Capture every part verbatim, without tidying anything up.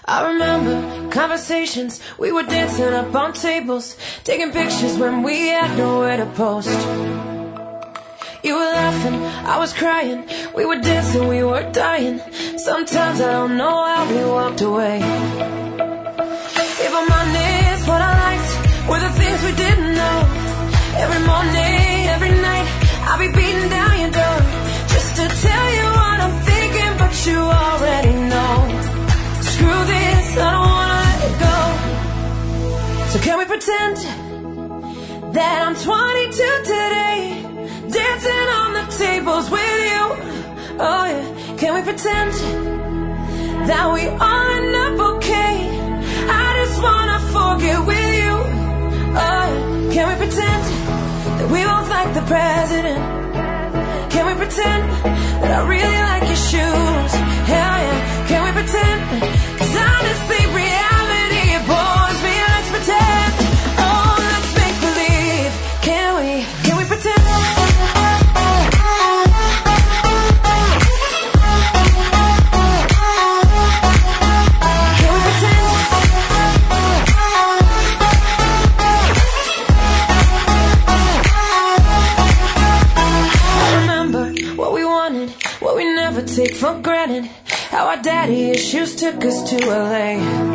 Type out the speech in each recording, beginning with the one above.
I remember conversations, we were dancing up on tables, taking pictures when we had nowhere to post. You were laughing, I was crying, we were dancing, we were dying. Sometimes I don't know how we walked away. If I'm honest, what I liked were the things we didn't know. Every morning, every night, I'll be beating down your door just to tell you what I'm thinking, but you already know. Screw this, I don't wanna let it go. So can we pretend that I'm twenty-two today, dancing on the tables with you? Oh yeah, can we pretend that we all end up okay? I just wanna forget with you. Oh yeah, can we pretend that we both like the president? Can we pretend that I really like your shoes? Hell yeah, can we pretend? Cause honestly, reality, it bores me. Let's pretend. Oh, let's make believe. Can we, can we pretend? Take for granted how our daddy issues took us to L A.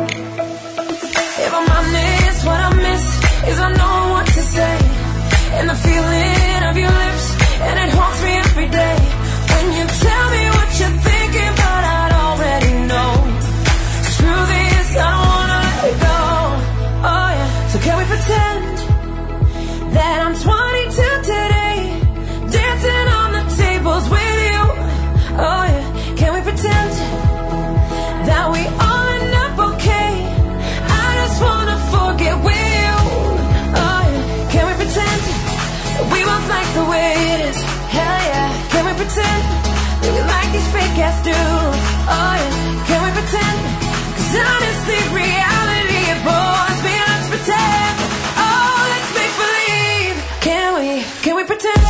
If I'm honest, what I miss is I know what to say, and the feeling of your lips, and it haunts me every day. When you tell me what you're thinking, but I already know. Screw this, I don't wanna let it go. Oh yeah, so can we pretend that I'm twenty-two today, dancing on the tables with you? Oh yeah, can we pretend that we all end up okay? I just wanna forget with you. Oh yeah, can we pretend that we both like the way it is? Hell yeah, can we pretend that we like these fake ass dudes? Oh yeah, can we pretend? Cause honestly, reality, it bores me. Let's pretend. Oh, let's make believe. Can we, can we pretend?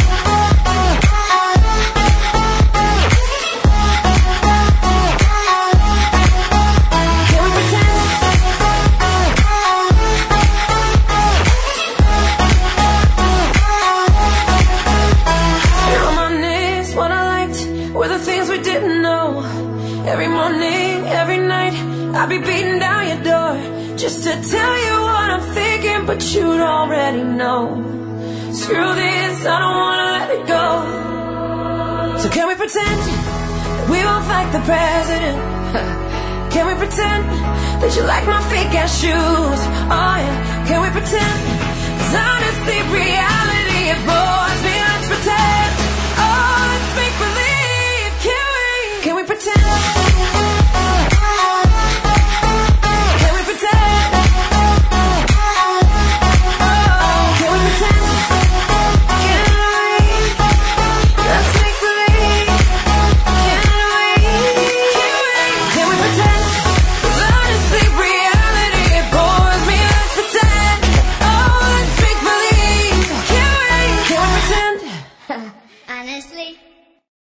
Every morning, every night, I'll be beating down your door just to tell you what I'm thinking, but you'd already know. Screw this, I don't wanna let it go. So can we pretend that we both like the president? Can we pretend that you like my fake ass shoes? Oh yeah, can we pretend? Cause honestly, reality, it bores me. Let's pretend.